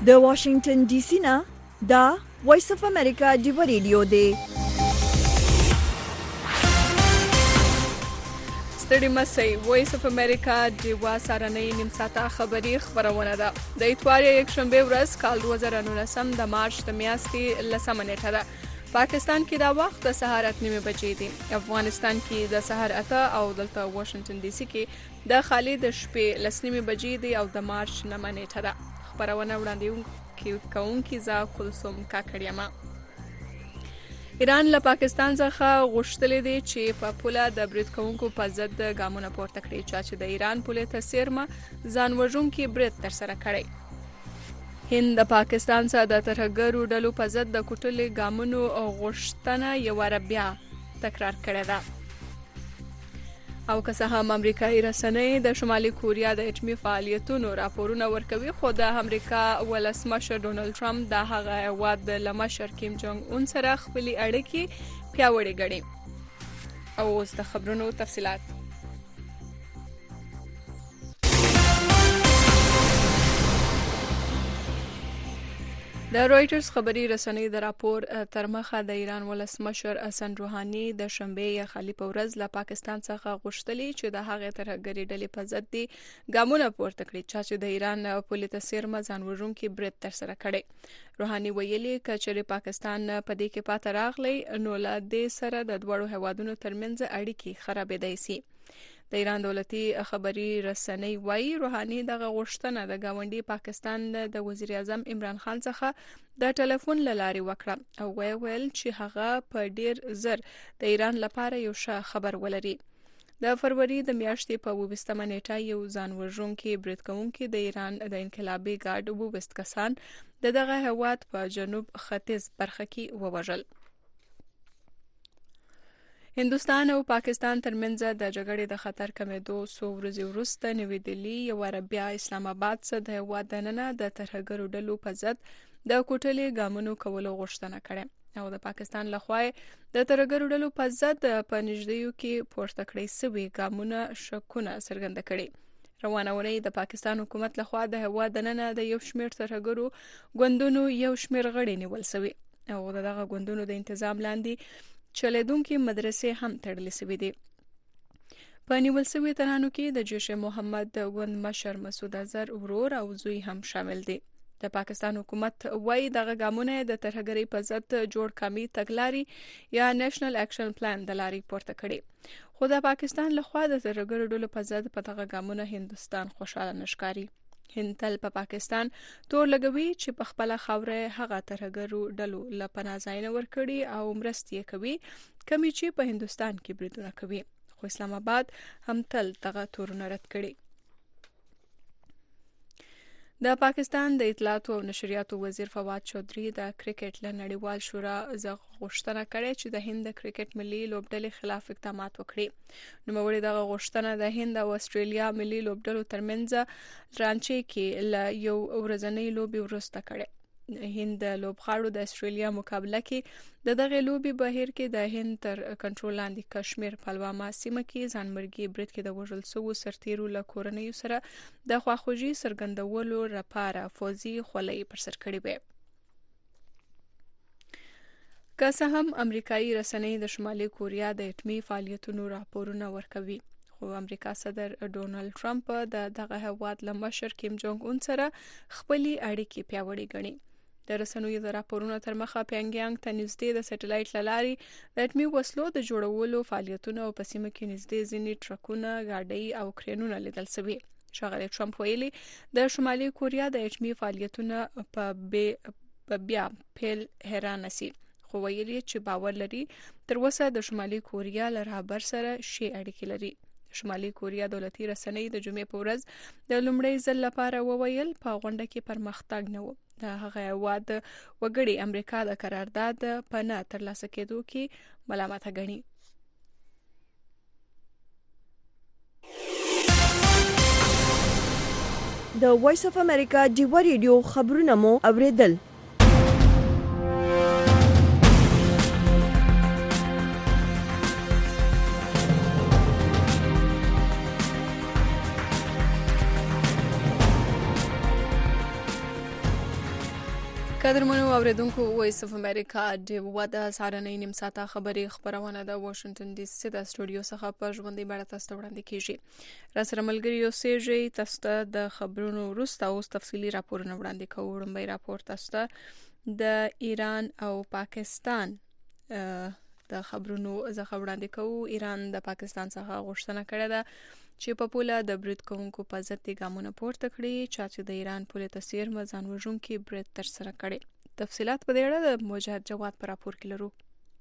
د واشنگټن ډي سي نه دا وایس اف امریکا ډیو ریډیو دی. ستړي مسئ وایس اف امریکا ډیوا سارنۍ نیم ساعته خبری خبرونه ده. د اتوار یکشنبه ورځ کال 2019 د مارچ د میاشتې 10 نیټه ده. پاکستان کې دا وخت د سهار 8:30 بجې دی. افغانستان کې د سهار 8 او دلته واشنگټن ډي سي کې د خالي د شپې 10:30 بجې دی او د مارچ 9 نیټه ده. خبرونه وړاندې کوونکې ز کلثوم کاکړیما. ایران له پاکستان څخه غوښتل دي چې په پوله د برید کوونکو په ضد ګامونه پورته کړي چې د ایران پولې ته سیرمه ځان وژونکي برید ترسره کړي. هند د پاکستان سره د ترهګرو ډلو په ضد د کوټلې ګامونو غوښتنه یو بیا تکرار کړې ده. او که څه هم امریکایي رسنۍ د شمالي کوریا د اټومي فعالیتونو راپورونه ورکوي، خو د امریکا ولسمشر ډونالد ټرمپ د هغه هیواد د مشر کیم جونګ اون سره خپلې اړیکې پیاوړې ګڼي. او اوس د خبرونو تفصیلات. د رويټرز خبري رسنۍ د راپور تر مخه د ایران ولسمشر حسن روحاني د شنبه یا خالي په ورځ له پاکستان څخه غوښتلی چې د هغه ترهګري ډلې په ضد دي ګامونه پورته کړي چې د ایران پولې ته سیرمه ځان وژونکي برید ترسره کړي. روحاني ویلي چې پاکستان په دې کې پاتې راغلی نو له دې سره د دوړو هوادونو ترمنځ اړیکې خرابېدای شي. د ایران دولتي خبري رسنۍ وايي روحاني دغه غوښتنه د گاونډي پاکستان د وزیر اعظم عمران خان څخه د ټلیفون له لارې وکړه او ویل چې هغه په ډیر زر د ایران لپاره یو ښه خبر ولري. د فروری د میاشتې په 20 نیټه یو ځان وژونکي برید کوونکي د ایران د انقلابي ګارد 20 کسان دغه هیواد په جنوب ختیځ برخه کې ووژل. هندوستان او پاکستان ترمنځ د جګړې د خطر کمېدو څو ورځې وروسته نوې دهلي یو بیا اسلام آباد څخه د هیواد دننه د ترهګرو ډلو په ضد د کوټلې ګامونو کولو غوښتنه کړې او د پاکستان لخوا د ترهګرو ډلو په ضد په نږدېیو کې پورته کړې سوي ګامونه شکونه څرګنده کړي. روانه ورځ د پاکستان حکومت لخوا د هیواد دننه د یو شمېر ترهګرو ګوندونو یو شمېر غړي نیول شوي او دغه ګوندونو د تنظیم لاندې چلیدونکي مدرسې هم تړلې شوې دي. په نیول شوي ترانو کې د جیش محمد ګوند مشر مسعود اظهر ورور او زوی هم شامل دي. د پاکستان حکومت وايي دغه ګامونه د ترهګرۍ په ضد جوړ کامي تګلارې یا نېشنل اکشن پلان د لارې پورته کړي. خو د پاکستان لخوا د ترهګرو ډلو په ضد په دغه ګامونه هندوستان خوشاله نشکاري. هند تل په پاکستان تور لګوي چې په خپل خاوره هغه ترهګرو ډلو له پناه ځایونه ورکړي او مرستې کوي کمی چې په هندوستان کې بریدونه کوي، خو اسلام آباد هم تل دغه تورونه رد کړي. د پاکستان د اطلاعات او نشریاتو وزیر فواد چودھری د کرکټ له نړیوال شورا غوښتنه کړې چې د هند د کرکټ ملي لوبډلې خلاف اقدامات وکړي. نوموړي دغه غوښتنه د هند او استرالیا ملي لوبډلو ترمنځ رانچې کې له یو ورځنۍ لوبي وروسته کړې. هند د لوبغاړو د استرالیا مقابله کې دغه لوبي بهیر کې د هند تر کنټرول لاندې کشمیر پلواما سیمه کې ځانمرګي برید کې د وژل شوو سرتیرو له کورنیو سره د خواخوږي څرګندولو لپاره فوزي خولۍ پر سر کړې وې. که څه هم امریکایي رسنۍ د شمالي کوریا د اټومي فعالیتونو راپورونه ورکوي، خو امریکا صدر ډونالد ټرمپ د دغه هیواد له مشر کیم جونګ اون سره خپلې اړیکې پیاوړې ګڼي. د رسنیو د راپورونو تر مخه پیانګیانګ ته نږدې د سټلایټ له لارې د اټومي وسلو د جوړولو فعالیتونه او په سیمه کې نږدې ځینې ټرکونه، ګاډۍ او کرینونه لیدل شوي. ښاغلی ټرمپ ویلي د شمالي کوریا د اټومي فعالیتونه په بیا پیل حیرانه سي، خو ویلي چې باور لري تر اوسه د شمالي کوریا له رهبر سره ښې اړیکې لري. شمالي کوریا دولتي رسنۍ د جمعې په ورځ د لومړي ځل لپاره وویل په غونډه کې پرمختګ نه و. د هغه هیواد وګړي امریکا د قرارداد په نه ترلاسه کېدو کې ملامته ګڼي. د وایس اف امریکا ډیو ریډیو خبرونه مو اوریدل. قدرمنو اوریدونکو وایس اف امریکا د ودا سارنۍ نیم ساعته خبري خبرونه د واشنگټن ډي سي د استودیو څخه په ژوندۍ بڼه تاسو ته وړاندې کیږي. را سره ملګری یو سیجی تاسو ته د خبرونو وروسته اوس تفصیلی راپورونه وړاندې کوو. وړاندې راپور تاسو ته د ایران او پاکستان د خبرونو څخه وړاندې کوو. ایران د پاکستان څخه غوښتنه کړې ده چې په پوله د برید کوونکو په ضد د ګامونه پورته کړي چې د ایران پوله تسیر ځان وژونکي برید تر سره کړي. تفصيلات په دې اړه د مجاهد جواد پر راپور کې لرو.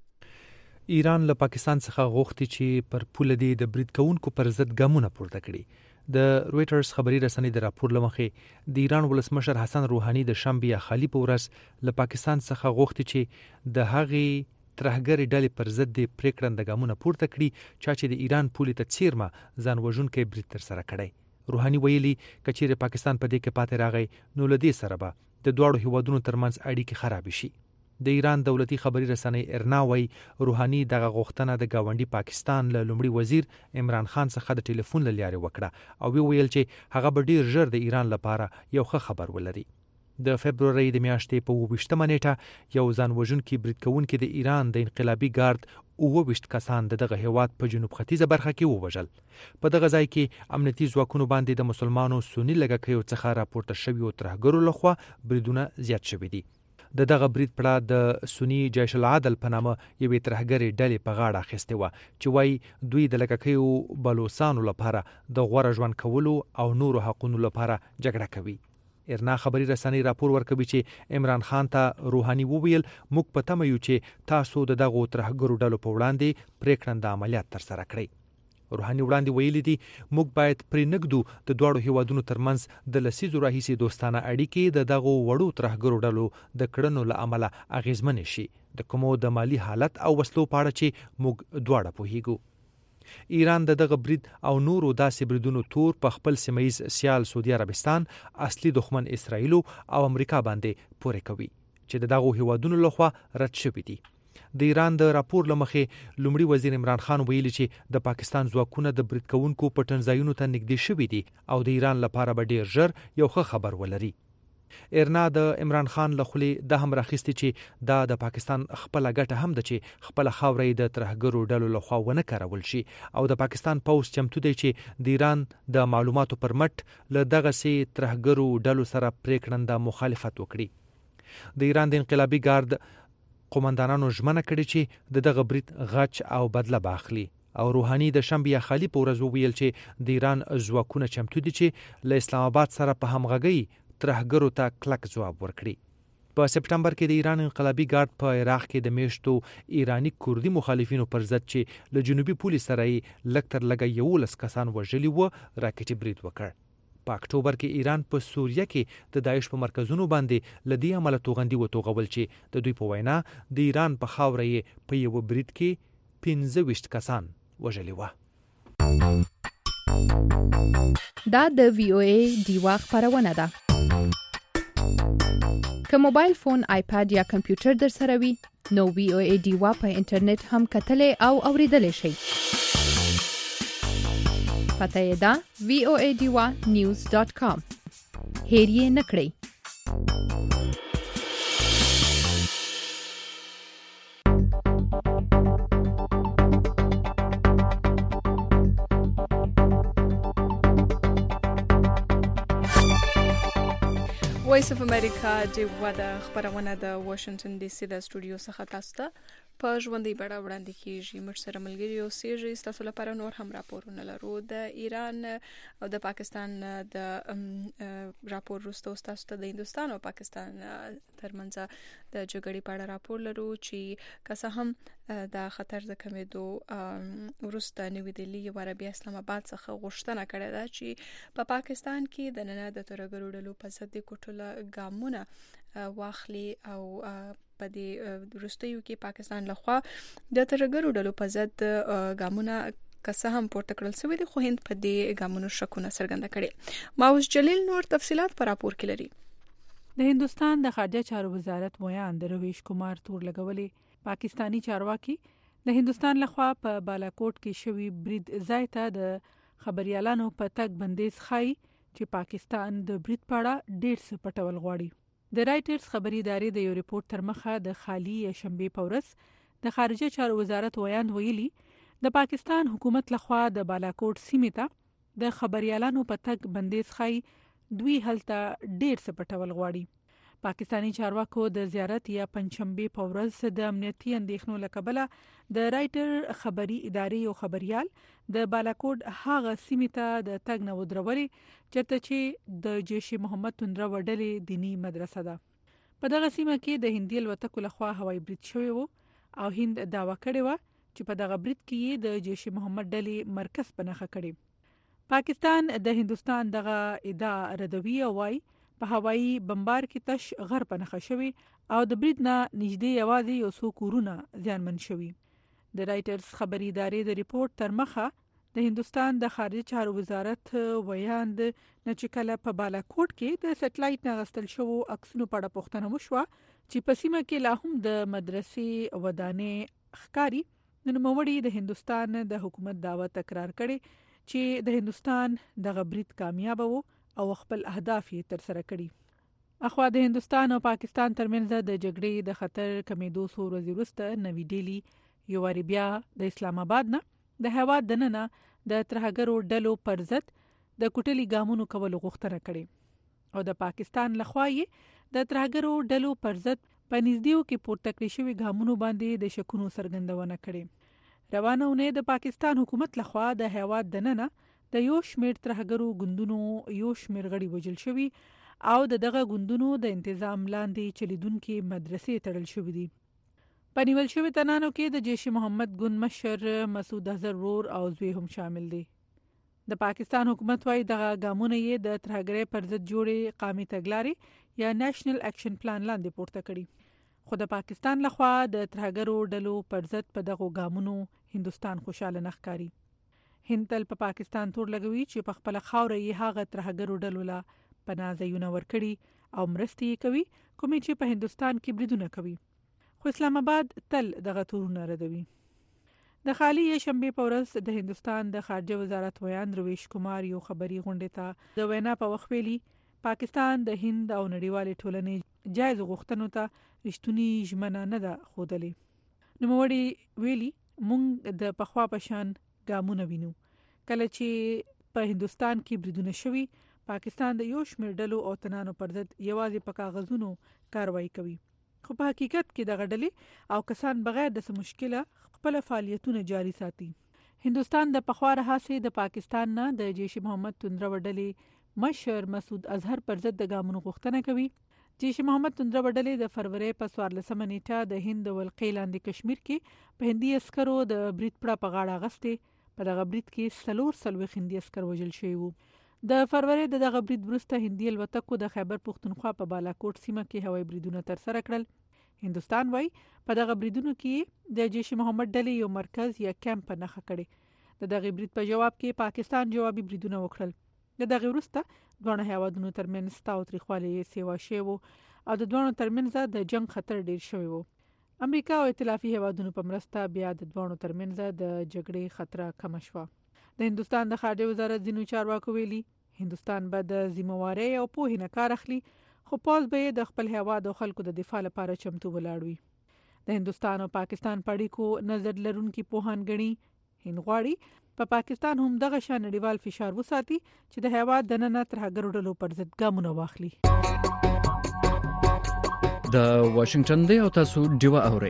ایران له پاکستان څخه غوښتي چې پر پوله د برید کوونکو پر ضد ګامونه پورته کړي. د رويټرز خبري رسنۍ د راپور لمخې د ایران ولسمشر حسن روحاني د شنبه خالي په ورځ له پاکستان څخه غوښتي چې د هغې ترهګرې ډلې پر ضد د پریکړه د ګامونه پورته کړي چې د ایران پولی ته چیرمه ځان وژونکي برید تر سره کړي. روحاني ویلي کچېره پاکستان په دې کې پاتې راغی نو لدې سره به د دوړو هیوادونو ترمنځ اړیکې خراب شي. د ایران دولتي خبري رسنۍ ارنا وای روحاني دغه غوښتنه د گاونډي پاکستان له لومړي وزیر عمران خان څخه د ټلیفون لارې وکړه او ویل چې هغه به ډیر ژر د ایران لپاره یو ښه خبر ولري. د فبرवरी د میاشتې په 28مه نیټه یو ځان وژونکي برید کوونکي د ایران د انقلابي ګارد 29 کسان دغه هیواد په جنوب ختیځه برخه کې ووژل. په دغه ځای کې امنیتي ځواکونو باندې د مسلمانانو سنی لږکیو څخه راپورته شوی او ترهګرو لخوا بریدونه زیات شوي دي. دغه برید پړه د سنی جیش العدل په نامه یوې ترهګرې ډلې په غاړه اخیستې وه چې وایي دوی د لږکیو بلوڅانو لپاره د غوره ژوند کولو او نورو حقونو لپاره جګړه کوي. ارنا خبري رسنۍ راپور ورکوي چې عمران خان ته روحاني وویل موږ په تمه یو چې تاسو د دغه ترهګرو ډلو په وړاندې پریکړه عملیات تر سره کړئ. روحاني وړاندې ویلي دي موږ باید پرې نګدو د دوړو هیوادونو ترمنځ د لسیزو راهیسې دوستانه اړیکې د دغه وړو ترهګرو ډلو د کړنو له امله اغیزمن شي د کومو د مالی حالت او وسلو په اړه چې موږ دواړه پوهیږو. ایران دغه برید او نورو داسې بریدونو تور په خپل سیمایز سیال سعودي عربستان اصلي دښمن اسرائیل او امریکا باندې پورې کوي چې دغه هیوادونو لخوا رد شوی دي. د ایران د راپور لمخې لومړي وزیر عمران خان ویلي چې د پاکستان ځواکونه د برید کوونکو پټنځایونو ته نږدې شوي دي او د ایران لپاره به ډیر ژر یو ښه خبر ولري. ارنا د عمران خان له خولې د هم راخستی چې د پاکستان خپل ګټه هم د چې خپل خاورې د ترهګرو ډلو لخوا ونه کارول شي او د پاکستان پوز چمتو دی چې د ایران د معلوماتو پر مټ له دغه سي ترهګرو ډلو سره پریکړه مخالفت وکړي. د ایران د انقلابي ګارد قومندانانو ژمنه کړې چې دغه برید غچ او بدله باخلي او روحاني د شنبه خالي په ورځ ویل چې د ایران ځواکونه چمتو دي چې له اسلام آباد سره په همغږي ترهګرو ته کلک جواب ورکړي. په سپټمبر کې د ایران انقلابي ګارد په عراق کې د میشتو ایرانی کوردی مخالفینو پر ضد چې له جنوبي پولیس سره لکتر لګي 11 کسان وژلي و راکټي برید وکړ. په اکتوبر کې ایران په سوریه کې د داعش په مرکزونو باندې لدی عمل توغندي وتوغول چې د دوی په وینا د ایران په خاورې په یو برید کې 15 کسان وژلي و. دا د VOA دیوا خبرونه ده. که موبایل فون، آیپاد یا کمپیوټر در سره وي نو VOA دیوا په انټرنیټ هم کتلې او اوریدلې شئ. پته یې ده voadiwa.news.com. هیر یې نه کړئ. وایس اف امریکا د ودا خبرونه د واشنگټن ډي سي د استودیو څخه تاسو ته په ژوندۍ بڼه وړاندې کیږي. موږ سره ملګری او سیجی تاسو لپاره نور هم راپورونه لرو. د ایران او د پاکستان د راپور وروسته تاسو ته د هندستان او پاکستان ترمنځ د جګړې په اړه راپور لرو چې که هم د خطر د کمېدو وروسته نوې دهلي یو عربي اسلام آباد څخه غوښتنه کړې ده چې په پاکستان کې د نن د ترهګرو ډلو په ضد کوټله ګامونه واخلي او په دې وروستیو کې پاکستان لخوا د ترهګرو ډلو په ضد ګامونه که هم پورته کړل شوی دي خو هند په دې ګامونو شکونه څرګنده کړي. ماوس جلیل نور تفصيلات پر راپور کې لري. د هندستان د خارجه چارو وزارت مویان د رویش کومار تور لګولې پاکستانی چارواکي د هندستان لخوا په بالاکوټ کې شوی برید ځای ته د خبريالانو په تګ بندیز خای چې پاکستان د برید په اړه ډېر څه پټول غواړي. د رایټرز خبري ادارې د یو ریپورت تر مخه د خالی شنبه په ورځ د خارجه چارو وزارت ویاند ویلي د پاکستان حکومت لخوا د بالاکوټ سیمې ته د خبريالانو په تګ بندیز خای دوی هلته ډیر څه پټول غواړي. پاکستانی چارواکو د زیارت یا پنځشنبه په ورځ د امنیتي اندېښنو له کبله د رایټر خبري ادارې یو خبريال د بالاکوټ هغه سیمې ته د تګ نه ودرولې چرته چې د جیش محمد توندره وډلې دینی مدرسه ده. په دغه سیمه کې د هندي الوتکو لخوا هوایي برید شوی وو او هند داوا کړې و چې په دغه برید کې د جیش محمد ډلې مرکز په نخښه کړی. پاکستان د هندستان دغه ادعا ردوي او وايي په هوایي بمبار کې تش غر په نخښه شوی او د برید نه نږدې یوازې یو څو کورونه زیانمن شوي. د رایټرز خبري ادارې د ریپورت تر مخه د هندستان د خارجه چارو وزارت ویاند نچکله په بالاکوټ کې د سټلایټ نه غستل شوو عکسونو په اړه پوښتنه وشوه چې په سیمه کې لا هم د مدرسې ودانې ښکاری. نن موړي د هندستان د حکومت دعوه تکرار کړي چې د هندستان دغه برید کامیاب وو او خپل اهداف یې تر سره کړي. اخوا د هندستان او پاکستان ترمنځ د جګړې د خطر کمیدو څو ورځې وروسته نوې ډیلی یو واری بیا د اسلام آباد نه د هیواد دننه د ترهګرو ډلو پر ضد د کوټلي ګامونو کولو غوښتنه کړې او د پاکستان لخوا یې د ترهګرو ډلو پر ضد په نږدېو کې پورته کړی شوی ګامونو باندې د شکونو څرګندونه کړې. روانه اونۍ د پاکستان حکومت لخوا د هیواد دننه د یو شمېر ترهګرو ګوندونو یو شمېر غړي وژل شوي او دغه ګوندونو د تنظیم لاندې چلیدونکو مدرسې تړل شوې دي. په نیول شوی تنانو کې د جیش محمد ګوند مشر مسعود اظهر ورور او زوی هم شامل دي. د پاکستان حکومت وايي دغه ګامونه یې د ترهګرۍ پر ضد جوړې قومي تګلارې یا نېشنل اکشن پلان لاندې پورته کړي. خو د پاکستان لخوا د ترهګرو ډلو پر ضد په دغه ګامونو هندستان خوشاله نه ښکاري. هند تل په پاکستان تور لګوي چې په خپل خاوره یې هغه ترهګرو ډلو لا پناه ځایونه ورکړي او مرستې کوي کومې چې په هندستان کې بریدونه کوي. خو اسلام آباد تل دغه تورونه ردوي. د خالی شنبه په ورځ د هندستان د خارجه وزارت ویاند رویش کمار یو خبري غونډه ته د وینا په وخت ویلي پاکستان د هند او نړیوال ټولنې جایز غوښتنو ته رښتونی ژمنه نه ده خودلې. نو موړي ویلي مونږ د پخوا پشان ګامونه وینو. کله چې په هندستان کې بریدونه شوي پاکستان د یو شمېر ډلو او تنانو پر ضد یوازې په کاغذونو کاروایی کوي. خو په حقیقت کې دغه ډلې او کسان بغیر د څه مشکله خپل فعالیتونه جاري ساتي. هندستان د پخوا راهیسې د پاکستان نه د جیش محمد توندره وډلې مشر مسعود اظهر پر ضد د ګامونو غوښتنه کوي. جیش محمد توندره وډلې د فروری په 14 نیټه د هند ولقې لاندې کشمیر کې په هندي عسکرو د برید پړه په غاړه غسته. په دغه برید کې 4 هندي عسكر وژل شوي وو. د فروری دغه برید وروسته هندي الوتکو د خیبر پختونخوا په بالاکوټ سیمه کې هوایي بریدونه تر سره کړل. هندستان وايي په دغه بریدونو کې د جیش محمد ډلې یو مرکز یا کیمپ په نخښه کړي. د دغه برید په جواب کې پاکستان جوابي بریدونه وکړل. د دغه وروسته دوه هیوادونو ترمنځ تاوتریخوالی سیوا شوی او د دوه ترمنځ د جنگ خطر ډیر شوی وو. امریکا او ائتلافي هیوادونو په مرسته بیا د دوه ترمنځ د جګړې خطر کم شو. د هندستان د خارجه وزارت ځینو چارواکو ویلي هندستان به د ذمہواری او پوهې نه کار اخلي خو پوز به د خپل هیواد او خلکو د دفاع لپاره چمتو ولاړ وي. د هندستان او پاکستان په اړیکو نظر لرونکي پوهان غني هند غواړي په پاکستان هم دغه شان نړیوال فشار وساتي چې د هیواد دننه ترهګرو ډلو پر ضد ګامونه واخلي. د واشنگټن دی او تاسو ډیوا اورئ.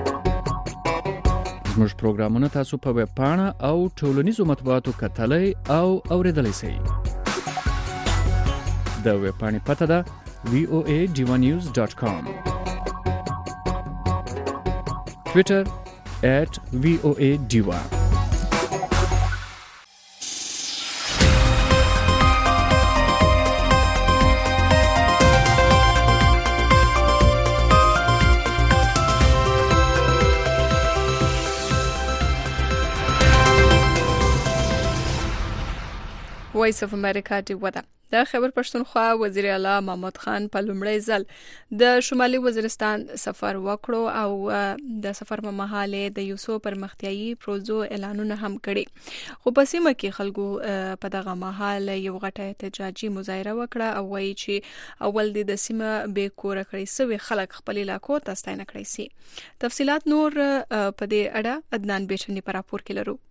زموږ پروګرامونه تاسو په ویب پاڼه او ټولنیزو مطبوعاتو کتلای او اوریدلای شئ. د ویب پاڼې پته ده voadivanews.com. Twitter @voadiva. وایس اف امریکا ډیوه ده. د خیبر پښتونخوا وزیر اعلی محمود خان په لومړي ځل د شمالي وزیرستان سفر وکړو او د سفر په مهال د یو څو پرمختیايي پروژو اعلانونه هم کړي. خو په سیمه کې خلکو په دغه مهال یو غټه احتجاجي مظاهره وکړه او وایي چې اول د سیمه به کور کړی سوي خلک خپل علاقو ته ستاینه کړی سي. تفصيلات نور په دې اړه عدنان بیچنی پر راپور کې لرو.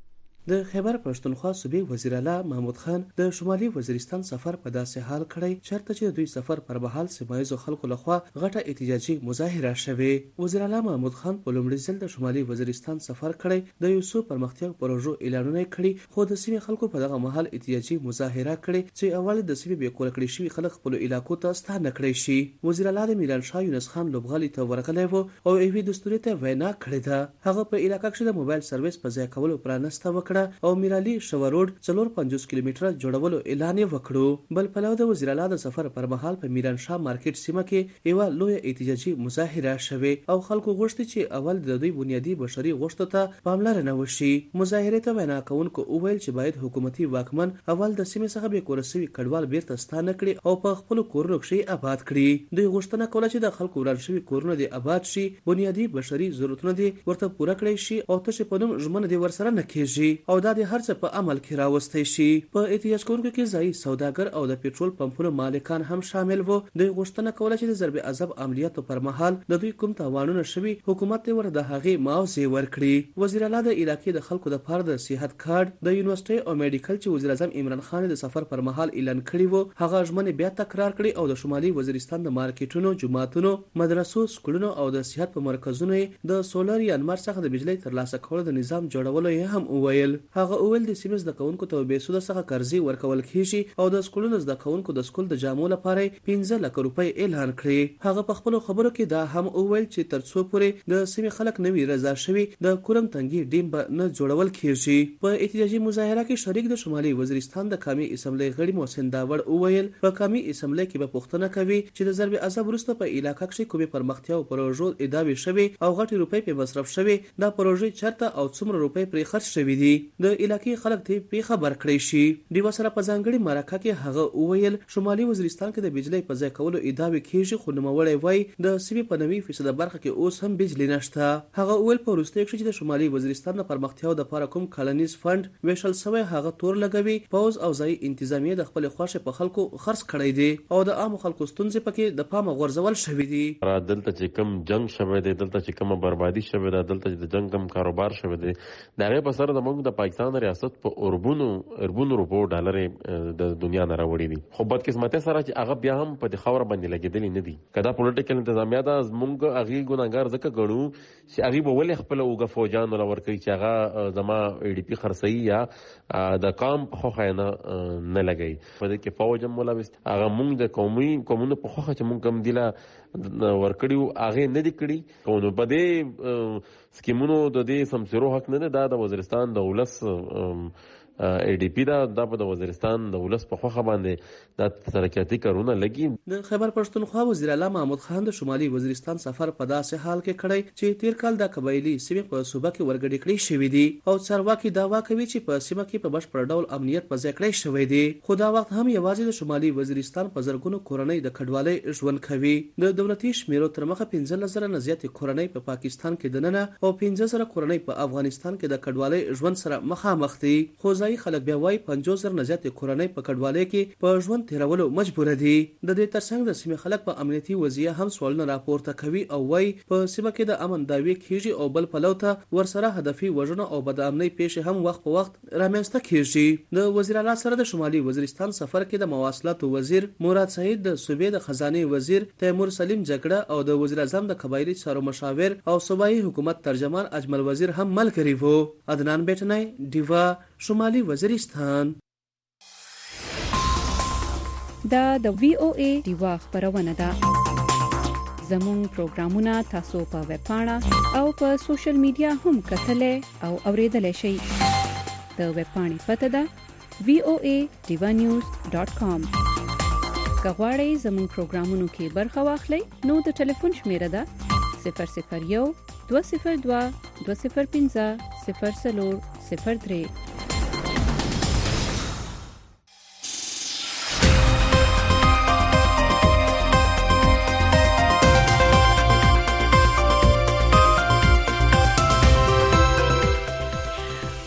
د خیبر پښتونخوا صوبې وزیر اعلی محمود خان د شمالي وزیرستان سفر په داسې حال کړی چرته چې دوی سفر پر مهال سیمایزو خلکو لخوا غټه احتجاجي مظاهره شوه. وزیر اعلی محمود خان په لومړي ځل د شمالي وزیرستان سفر کړی د یو څو پرمختیايي پروژو اعلانونه کړي خو د سیمې خلکو په دغه مهال احتجاجي مظاهره کړي چې اول د سیمې به کول کړی شي خلک خپل علاقو ته ستانه کړی شي. وزیر اعلی د میران شاه یونس خان لوبغالي ته ورغلی وو او ایوي دستوري ته وینا کړې ده. هغه په علاقې کې د موبایل سرویس په ځای کولو پرانسته وکړه او میرالي شوروډ 450 کیلومتره جوړولو اعلان وکړو. بل پلو د وزیر اعلی د سفر پر مهال په میران شاه مارکیټ سیمه کې یو لوی احتجاجي مظاهره شوه او خلکو غوښتي چې اول د دوی بنیادی بشري غوښتنو ته پاملرنه وشي. مظاهره ته وینا کوونکو وویل چې باید حکومتي واکمن اول د سیمې څخه به کورسوي کډوال بیرته ستانه کړي او په خپل کورونو کې آباد کړي. دوی غوښتنه کوله چې د خلکو وران شوي کورونه دي آباد شي، بنیادی بشري ضرورتونه دي ورته پوره کړي شي او تاسو په نوم ژمنه دي ورسره نه کیږي او دا د هر څه په عمل کې راوستي شي. په احتجاج کوونکو کې ځای سوداګر او د پېټرول پمپونو مالکان هم شامل وو. دوی غوښتنه کوله چې د ضرب عذاب عملیاتو پر مهال د دوی کوم تاوانونه شوي حکومت ته ور د هغې معاوضه ورکړي. وزیر اعلی د علاقې د خلکو لپاره د صحت کارت د یونیورسيټي او میډیکل چې وزیر اعظم عمران خان د سفر پر مهال اعلان کړی وو هغه ژمنه بیا تکرار کړي او د شمالي وزیرستان د مارکیټونو، جماعتونو، مدرسو، سکولونو او د صحت په مرکزونو د سولر یا انمار څخه د بجلی ترلاسه کولو د نظام جوړولو یې هم وویل. هغه وویل د سیمې زده کوونکو ته به سود څخه قرضې ورکول کیږي او د سکولونو زده کوونکو د سکول د جامو لپاره 15 لک روپۍ اعلان کړي. هغه په خپل خبرو کې دا هم وویل چې ترڅو پورې د سیمې خلک نوي رضا شوي د کورم تنګي ډیم به نه جوړول کیږي. په احتجاجي مظاهره کې شریک د شمالي وزیرستان د قومي اسمبلی غړي محسن داوړ وویل په قومي اسمبلی کې به پوښتنه کوي چې د ضرب عذاب وروسته په علاقې کې کومې پرمختیا او پروژو ادعاوې شوي او غټي روپۍ په مصرف شوي دا پروژې چرته او څومره روپۍ پرې خرج شوي دي د علاقې خلک ته په خبر کړی شي. دیو سره په ځانګړي مرکه کې هغه وویل شمالي وزیرستان کې د بجلی په ځای کولو ادعاوې کیږي خو نوموړی وای د سیمې په 90% برخه کې اوس هم بجلی نشته. هغه وویل په وروستیو کې چې د شمالي وزیرستان د پرمختیاو د لپاره کوم کلنیز فند ویشل سوی هغه تور لګوي پوز او ځای انتظامیه د خپل خوښه په خلکو خرڅ کړی دی او د عام خلکو ستونزې پکې د پامه غورځول شوی دی. دلته چې کوم جنگ شوی دی، دلته چې کوم بربادي شوی دی، دلته چې د جنگ کوم کاروبار شوی دی دا غي په سره د موږ د پاکستان ریاست په اربونو روپو ډالر د دنیا نه راوړي دي. خو بد قسمت سره چې هغه بیا هم په خاور باندې لګیدلی نه دي. کدا پولیټیکل انتظامیه دا موږ هغه ګناګار ځکه ګڼو چې هغه به ولې خپل اوګه فوجان ولا ورکوي چې هغه زما ای ډی پی خرڅي یا د کام په خوخه نه لګي. په دې کې فوج هم ملوث هغه موږ د قومونو په خوخه چې موږ کم دیلا ورکړیو هغه نه دی کړی. نو په دې سکیمونو د دې سمسرو حق نه ده. د وزیرستان د ولس ای ډی پی دا په وزیرستان د ولس په خوخه باندې د ترقیاتي کارونه لګي. د خیبر پښتونخوا وزیر اعلی محمود خان د شمالي وزیرستان سفر په داسې حال کې کړی چې تیر کال د قبایلی سیمې په صوبه کې ورګډې کړې شوې دي او چارواکي داوا کوي چې په سیمه کې په بشپړ ډول امنیت په ځای کړی شوی دی. خو دا وخت هم یوازې د شمالي وزیرستان په زرګونو کورنۍ د کډوالۍ ژوند کوي. د دولتي شمیرو تر مخه 15,000 نه زیات کورنۍ په پاکستان کې دننه او 15,000 کورنۍ په افغانستان کې د کډوالۍ ژوند سره مخامخ دي. خو ځای خلک بیا وايي 50,000 نه زیات کورنۍ په کډوالۍ کې په ژوند تیرولو مجبور دي. د دې ترڅنګ د سیمې خلک په امنیتي وضعیت هم سوالونه راپورته کوي او وايي په سیمه کې د امن داوی کیږي او بل پلو ته ورسره هدفي وژنه او بدامنۍ پیښې هم وخت په وخت رامنځته کیږي. د وزیر اعلی سره د شمالي وزیرستان سفر کې د مواصلاتو وزیر مراد سعید، د صوبې د خزانه وزیر تیمور سلیم جګړه او د وزیر اعظم د قبایلی چارو مشاور او صوبایي حکومت ترجمان اجمل وزیر هم ملګری وو. عدنان بیٹنای، ډیوا، شمالي وزیرستان. دا د وی او ای ډیوا خبرونه ده. زموږ پروګرامونه تاسو په ویب پاڼه او په سوشل میډیا هم کتلای او اوریدلای شئ. د ویب پاڼې پته ده voadevanews.com. کغواړئ زموږ پروګرامونو کې برخه واخلئ نو د ټلیفون شمیره ده 001 202 205 0403.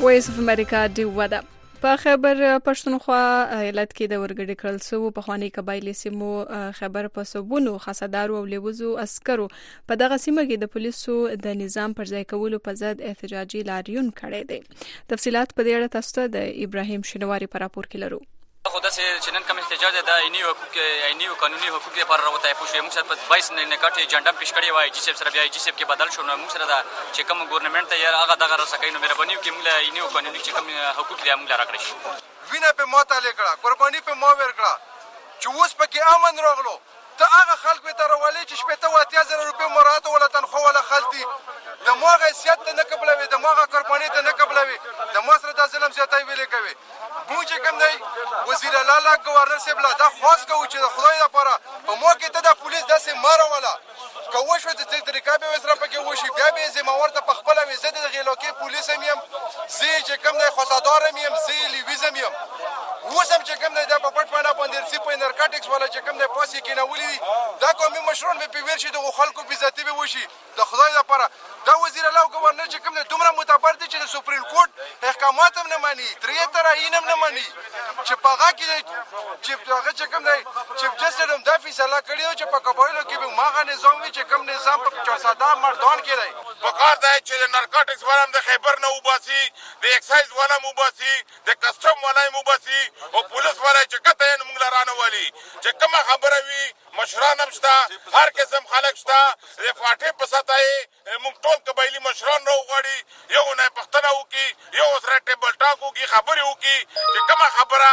وایس اف امریکا دی ودا په خیبر پښتونخوا ایالت کې د ورګډې کړل سو په خواني قبایلی سیمو خبر په صوبونو خاصدارو او لیوزو عسکرو په دغه سیمه کې د پولیسو د نظام پر ځای کولو په ضد احتجاجي لاریون کړی دی. تفصيلات په دې اړه تاسو ته د ابراهیم شینواری پر راپور کې لرو. خو داسې چې نن کوم احتجاج د عیني او قانوني حقوق لپاره راوته پوه شو. موږ سره په 22 نکاټ ایجنډا پیش کړی وای جی سیب سره بیا جی سیب کې بدل شو. نو موږ سره دا چې کوم ګورنمنت ته یې هغه دغه رسکای نو مهرباني وکړئ موږ عیني او قانوني چې کوم حقوق دي موږ راکړی شو. وینه په موته لیکړه قرباني په مو ورکړه چې اوس پکې امن راغلو. ته هغه خلک به تر ولې چې شپې ته 8000 روپۍ مراد ولا تنخواه ولا خلتي د موغه حیثیت ته نه قبلوي د موغه قرباني ته نه قبلوي د ما سره د ظلم زیاتای ویلې کوي. مونږ چې کوم دی وزیر اعلی گورنر صاحب لا دا خاص کوي چې د خدای لپاره په مو کې ته د پولیس داسې ماره ولا کوو شو د طریقې به وسره پکې وشي بیا به زموږ ته په خپل وزه د غیلوکي پولیس هم يم زی چې کوم دی خصادار هم يم زی لیویزم يم وسم چې کوم دی د په پټ باندې باندې سی په نارکاټکس ولا چې کوم دی پاسې کې نه ولې دا کومي مشرون به پیور شي د خلکو په ذاتی به وشي د خدای لپاره. دا وزیر اعلی گورنر چې کوم دی دومره متبر دي چې د سپریم کورټ احکامات هم نه مانی ترې تر عین هم نه مانی چې پاغه کې چې هغه چې کوم دی چې جسټ هم دا فیصله کړی چې په قبایلو کې به ماغه نظام وي چې کوم نظام په 400 مردان کې دی وقار دی چې نارکاټکس والا د خیبر نه وباسي د ایکسایز والا وباسي د کسټم والا وباسي او پولیس والا چې کته یې موږ لرانه والی چې کومه خبره وي مشران هم شته هر قسم خلک شته د فاټې په ساتای موږ ټول قبایلی مشران راوغواړي یو نه پښتنه وکي یو سره ټیبل ټاک وکي خبرې وکي چې کومه خبره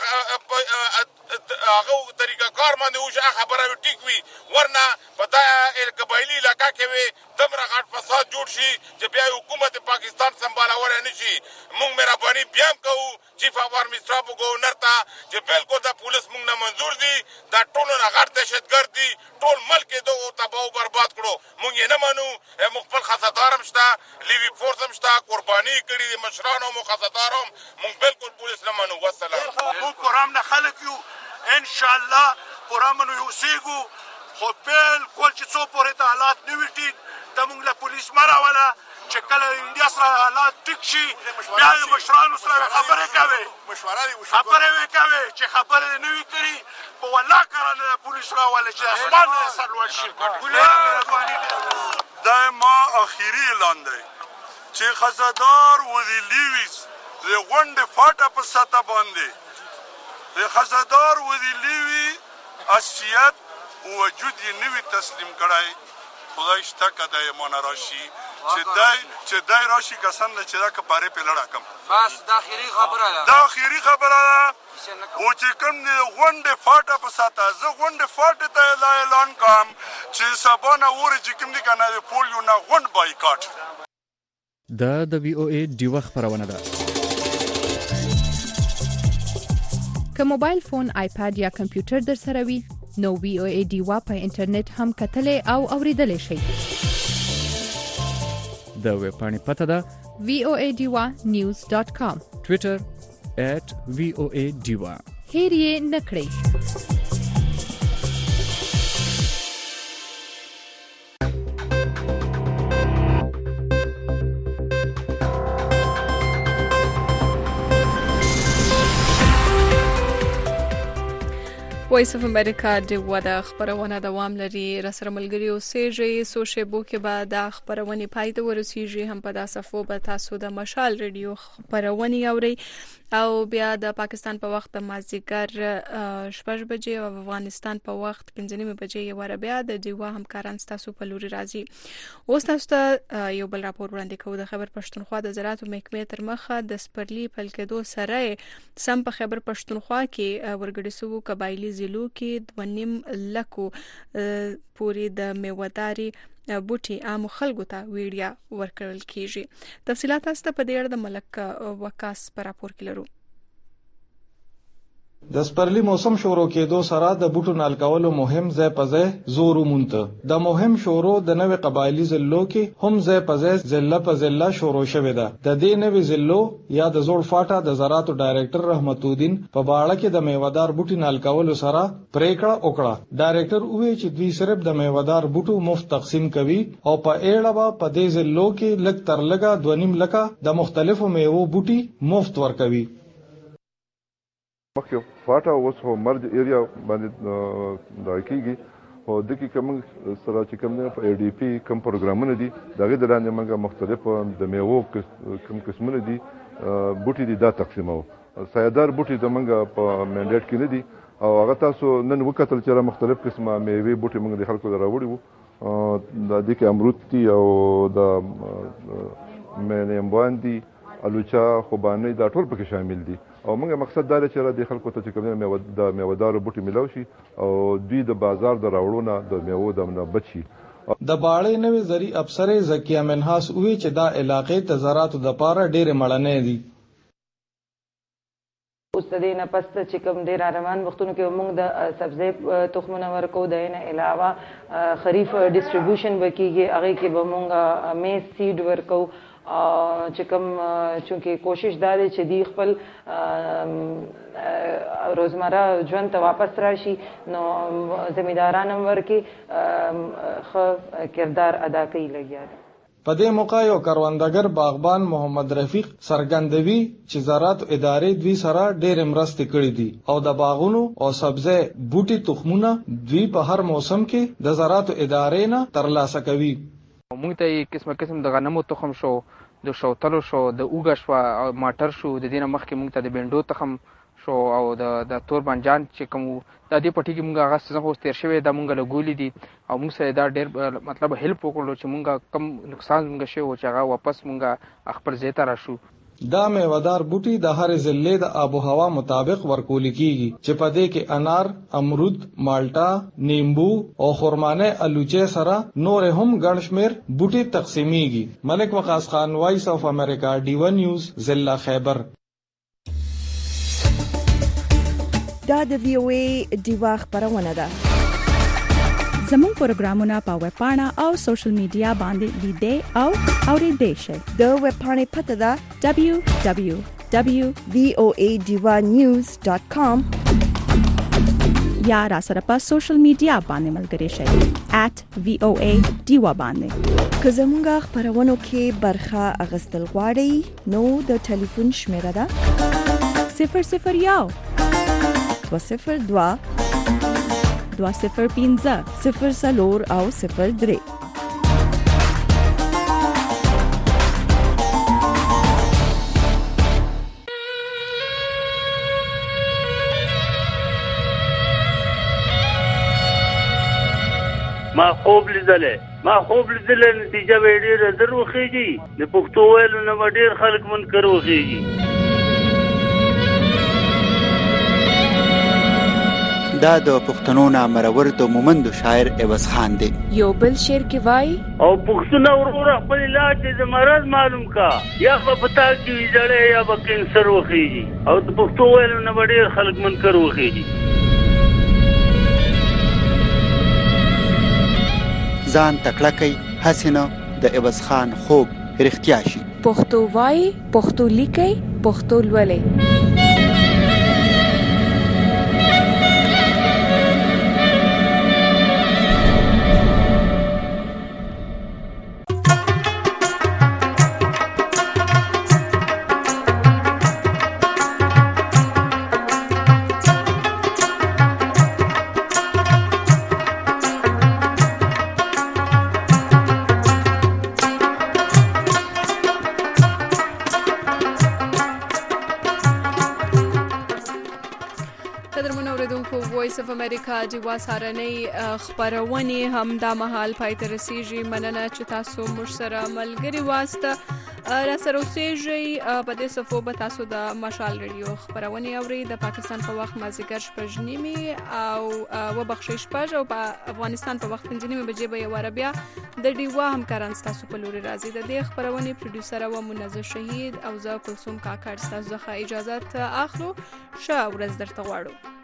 هغه طریقه کار باندې وشي خبره ټیک وي ورنه په دا قبایلی علاقه کې وي دمره غټ فساد جوړ شي چې بیا حکومت پاکستان سمبالول نه شي. موږ مهرباني بیا کوو چیف اف آرمی سټاف گورنر ته چې بالکل د پولیس موږ نه منظور دي دا ټول نه غټ دهشتګرد دي ټول ملک دغه تباہ او برباد کړو موږ یې نه منو. موږ خپل خاصدار هم شته لیوی فورس هم شته قرباني کړي دي مشران او خاصدار هم موږ بالکل پولیس نه منو. والسلام. موږ قرآن نه خلک یو ان شاء الله قرآن نو یوسیګو خو بالکل چې څو پورې ته حالات نه وي ټیک ته موږ له پولیس مراوله چې کله انډیا سره حالات ټیک شي بیا یې مشرانو سره خبرې کوي خبرې کوي چې خبرې نه وي کړي په والله کارانه پولیس راوله چې اسمان نه سرلوړ شي. دا ما اخیری اعلان دی چې خزادار وزیر لیویز د غونډې فاټه په سطح باندې د خزادار وزیر لیوی اسیت وجود یې نوی تسلیم کړای خدای شته که د ایمان راشي چې دای راشي کسان نه چې دا کپاره په لړا کم بس دا اخیری خبره ده دا اخیری خبره ده او چې کوم د غونډې فاټه په ساته زه غونډې فاټې ته اعلان کوم چې سبا نه ورې چې کوم دي که نه د پولیو نه غونډ بایکاټ. دا د وی او ای ډیوه خپرونه ده. که موبایل فون آیپاد یا کمپیوټر در سره وي نو وی او ای ډیوه په انټرنیټ هم کتلې او اوریدلې شئ. د ویب پاڼې پته ده voadewa.news.com ټویټر @voadewa هیر یې نه کړئ. وایس اف امریکا د ودا خبرونه دوام لري. رسره ملګری اوسېږي سو شیبو کې به د خبرونه پای ته ورسیږي هم په داسفو به تاسو د مشال ریډیو خبرونه اوري او بیا د پاکستان په وخت د مازیګر 6 بجې او افغانستان په وخت 15 بجې یو بیا د دیوا همکاران تاسو په لوري راځي. اوس تاسو ته یو بل راپور وړاندې کوو. د خبر پښتونخوا د زراعت محکمې تر مخه د سپرلی پلکېدو سره سم په خبر پښتونخوا کې ورګړي سو قبایلی ضلعو کې 2.5 لکو پوری د میوهداري بوټي عام خلکو ته ویډیا ورکړل کیږي. تفصيلات تاسو ته په دې اړه د ملک وکاس پر راپور کې لرو. د سپرلی موسم شروع کېدو سره د بوټو نال کولو مهم ځای په ځای زور ومونته. د مهم شروع د نوې قبایلی ضلعو کې هم ځای په ځای ضلع په ضلع شروع شوې ده. د دې نوې ضلعو یا د زوړ فاټا د زراعتو ډایریکټر رحمت الدین په باړه کې د میوهدار بوټي نال کولو سره پریکړه وکړه. ډایریکټر وویل چې دوی صرف د میوهدار بوټو مفت تقسیم کوي او په اړه به په دې ضلعو کې لږ تر لږه 2.5 لکه د مختلفو میوو بوټي مفت ورکوي. مخکې فاټا اوس هو مرج ایریا باندې دا کېږي او د کې کوم سره چې کوم په ای ډي پی کوم پروګرامونه دي دغه د لاندې موږ مختلف د میوو کوم قسمونه دي بوټي دي دا تقسیمو. سایدار بوټي د موږ په منډیټ کې نه دي او هغه تاسو نن وکتل چې مختلف قسمه میوې بوټي موږ د خلکو راوړي وو. د دې کې امرود دي او د مېنیمبان دي الوچا خوبانه دا ټول پکې شامل دي او موږ مقصد دا دی چې د خلکو ته چې کوم د میوهدارو بوټي ملاو شي او دوی د بازار د راوړونه د میوو د نه بچي. د باړې نوې زری افسر زکیه منحاس وی چې دا علاقې ته زراعتو د پاره ډېر مړنې دي. اوس د دې نه پس چې کوم ډېر روان وختونو کې موږ د سبزی تخمونه ورکو، د نه علاوه خریف ډیسټریبیوشن وکیږي، هغه کې به موږ میز سیډ ورکو چې کوم چونکه کوشش دا دی چې دی خپل روزمره ژوند ته واپس راشي نو زمینداران هم ورکې ښه کردار ادا کوي لګیا دي. په دې موقع یو کروندګر باغبان محمد رفیق څرګندوي چې زراعت ادارې دوی سره ډېر مرستې کړې دي او د باغونو او سبزی بوټي تخمونه دوی په هر موسم کې د زراعت ادارې نه ترلاسه کوي. موږ ته قسم د غنمو تخم شو، د شوتلو شو، د اوږه شو، ماټر شو، د دې نه مخکې موږ ته د بینډو تخم شو او د تور بانجان چې کوم د دې پټي کې موږ هغه څه خو تیر شوی دا موږ لګولې دي او موږ سره دا ډېر مطلب هیلپ وکړو چې موږ کم نقصان موږ شو چې هغه واپس موږ خپل ځای ته راشو. دا میوهدار بوټي د هر ضلع د آب و هوا مطابق ورکول کیږي چې په دې کې انار، امرود، مالټا، نیمبو او خرمانه الوچه سره نور هم ګڼ شمیر بوټي تقسیمیږي. ملک وقاص خان، وایس اف امریکا، ډیو نیوز، ضلع خیبر. دا د وی او ای ډیوا خبرونه ده. زموږ پروګرامونه په ویب پاڼه او سوشل میډیا باندې لیدئ او اوریدئ شئ. د ویب پاڼې پته ده www.voadivanews.com یا را سره په سوشل میډیا باندې ملګري شئ @voadiva باندې. که زموږ خبرونو کې برخه اخیستل غواړئ نو د ټلیفون شمیره ده 001 202 205 04 او 03. ما خوب لیدلې نتیجه به ډېره زر وخېږي. د پښتو ویلو نه به ډېر خلک منکر وخېږي. دا د پښتنو نامرور د مومند شاعر عوض خان دی. یو بل شعر کې وای او پښتنو ورور خپل علاج د مرض معلوم کا یا په پتا کې ویځړې یا په کینسر وخېږي او د پښتو ویلو نه ډېر خلک منکر وخېږي. ځان تکړه کوي حسینه د عوض خان خوب رښتیا شي. پښتو وای، پښتو لیکي، پښتو لولي. امریکا ډیوا سارنۍ خبرونه هم د مهال پای ته رسیږي. مننه چې تاسو موږ سره ملګري واسطه. را سره اوسېږئ په دې صفو به تاسو د مشال ریډیو خپرونې اورئ د پاکستان په وخت مازدیګر 6:30 او وبخښئ 6 او په افغانستان په وخت 5:30 بجې به یو بیا د ډیوا همکاران ستاسو په لوري راځي. د دې خپرونې پروډوسر او منزه شهید او زه کلثوم کاکړ ستاسو څخه اجازه اخلو. ښه ورځ درته غواړو.